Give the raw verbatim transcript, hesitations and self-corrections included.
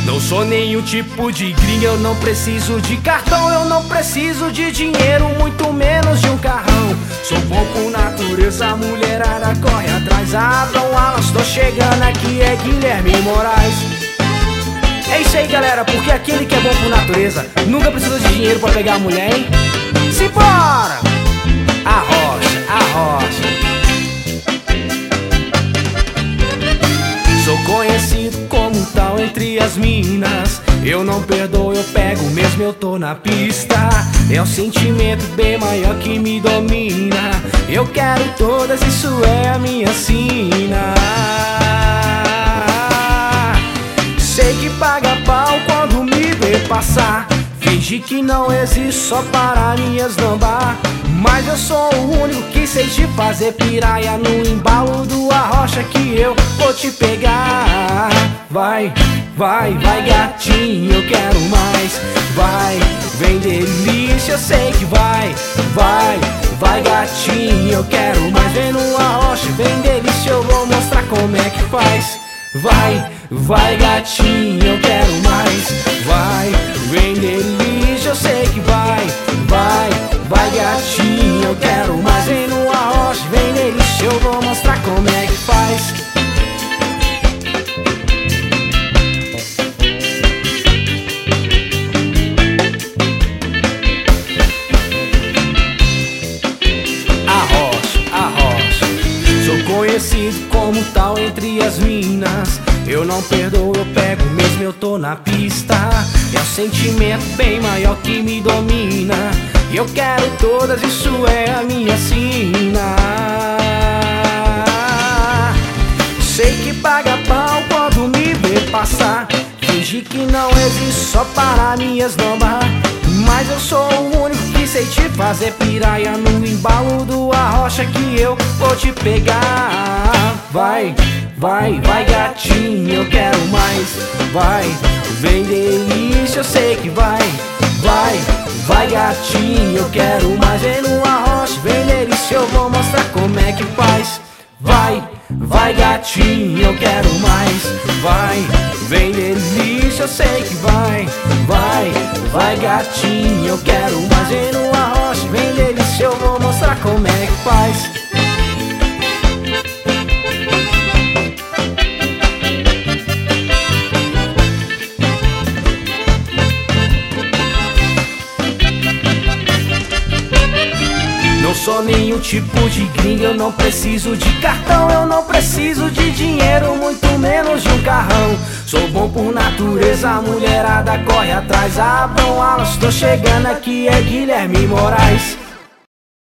Não sou nenhum tipo de gringa, eu não preciso de cartão, eu não preciso de dinheiro, muito menos de um carrão. Sou bom por natureza, a mulherada corre atrás. Abram alas, tô chegando aqui, é Guilherme Moraes. É isso aí, galera, porque aquele que é bom por natureza nunca precisa de dinheiro pra pegar a mulher, hein? Simbora! Arrocha, arrocha. Sou conhecido como tal entre as minas. Eu não perdoo, eu pego mesmo, eu tô na pista. É um sentimento bem maior que me domina. Eu quero todas, isso é a minha sina. Sei que paga pau quando me vê passar. Fingi que não existe só para me eslambar. Mas eu sou o único que sei te fazer piraia. No embalo do arrocha que eu vou te pegar. Vai, vai, vai gatinho, eu quero mais. Vai, vem delícia, eu sei que vai. Vai, vai gatinho, eu quero mais. Vem no arrocha, vem delícia, eu vou mostrar como é que faz. Vai, vai gatinho, eu quero mais. Vai, vem delícia, eu sei que vai. Vai, vai gatinho, eu quero mais. Vem no arrocha, vem delícia, eu vou mostrar como é que faz. Arrocha, arrocha. Sou conhecido como tal entre as minas. Eu não perdoo, eu pego mesmo, eu tô na pista. É um sentimento bem maior que me domina. Eu quero todas, isso é a minha sina. Sei que paga pau quando me vê passar. Fingi que não existe só para me esnombar. Mas eu sou o único que sei te fazer piraia. No embalo do arrocha que eu vou te pegar. Vai, vai, vai gatinho, eu quero mais. Vai, vem delícia, eu sei que vai. Vai, vai gatinho, eu quero mais. Vem no arrocha, vem delícia, eu vou mostrar como é que faz. Vai, vai gatinho, eu quero mais. Vai, vem delícia, eu sei que vai. Vai, vai gatinho, eu quero mais. Vem no arrocha, vem delícia, eu vou mostrar como é que faz. Não sou nenhum tipo de gringa, eu não preciso de cartão, eu não preciso de dinheiro, muito menos de um carrão. Sou bom por natureza, a mulherada corre atrás. Abram alas, tô chegando aqui, é Guilherme Moraes.